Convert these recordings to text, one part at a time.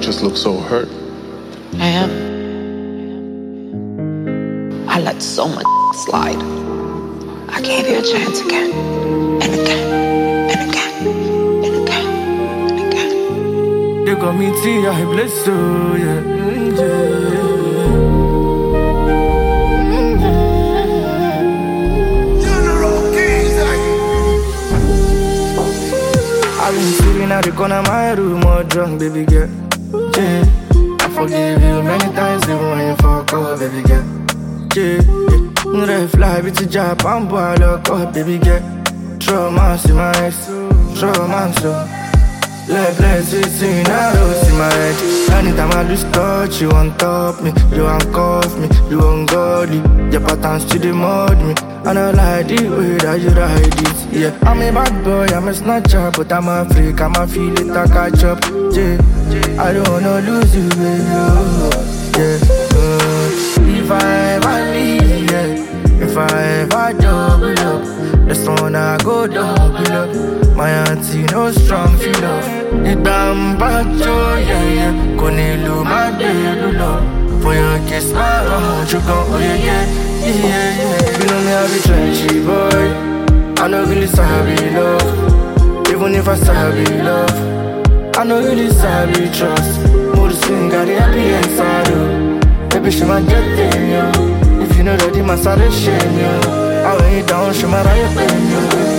just look so hurt. I am. I let so much slide. I gave you a chance again, and again, and again, and again, and again. You got me tea, I bless you, yeah. I've been sitting at the corner of my room, all drunk, baby girl. Yeah, I forgive you many times, even when you fuck up, baby girl. Yeah, red fly, bitch, to Japan, boy, I look up, baby girl. Trauma, see my ex, trauma, so. Let's see, now see my head. Anytime I lose touch, you on top me, you handcuff me, you ungodly. Your patterns to the mud me, and I like the way that you ride it. Yeah, I'm a bad boy, I'm a snatcher, but I'm a freak, I'm a feel it, I catch up. Yeah, I don't wanna lose you, baby. Yeah, if I ever leave, yeah, if I ever double up, that's when I go double up. My auntie no strong feel love. The damn bad joy, yeah. Konelu my baby love. For your kiss, my round, you go, oh yeah. You know me, I be trenchy boy. I know really sabi love. Even if I sabi love, I know really sabi trust. More swing, got the happy inside you. Baby, she might get in you. If you know that the massage shame you. I weigh you down, she might ride pain you.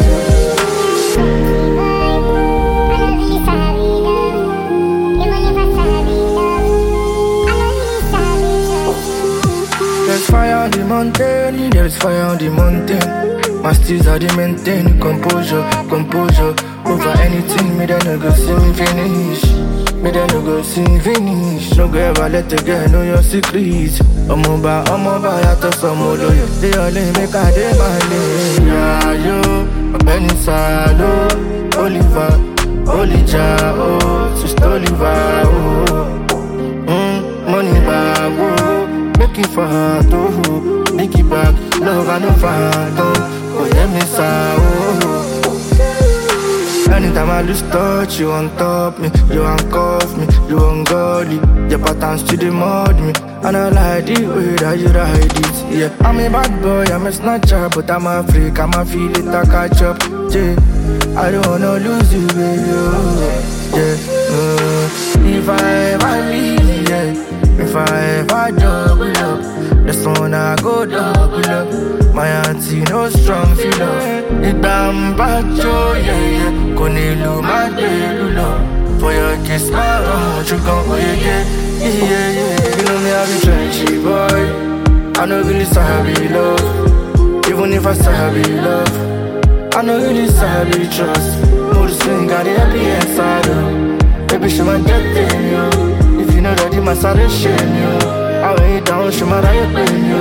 There's fire on the mountain, there's fire on the mountain. My steeds are the maintain composure. Over anything, me then no go see me finish. Me then no go see me finish. No go ever let the girl know your secrets. I'm over, I to some more loyal. They only make a day my name. Yeah, yo, a penny salo, Oliver, Olija, oh, Sister Oliver, oh. Money bag, oh. Make it for her, too. Make it back, love and no phantom. Oh, yeah, me oh. Anytime I lose touch, you on top me, you handcuff me, you ungodly. Your patterns to the mud me, and I like the way that you ride it. Yeah, I'm a bad boy, I'm a snatcher, but I'm a freak, I'm a feel it, I catch up. Yeah, I don't wanna lose you, baby. Yeah, if I ever leave, yeah. If I ever double up, that's when I go double up. My auntie no strong feel love. The damn bad joy, yeah. Konelu my baby love. For your kiss, my round, you gon' oh yeah. You know me, I be trenchy boy. I know really sabi love. Even if I sabi love, I know really sabi trust. More swing, got the happy inside her. Baby, she might get in you. You know that the massage shame you. I weigh you down, she might ride pain you.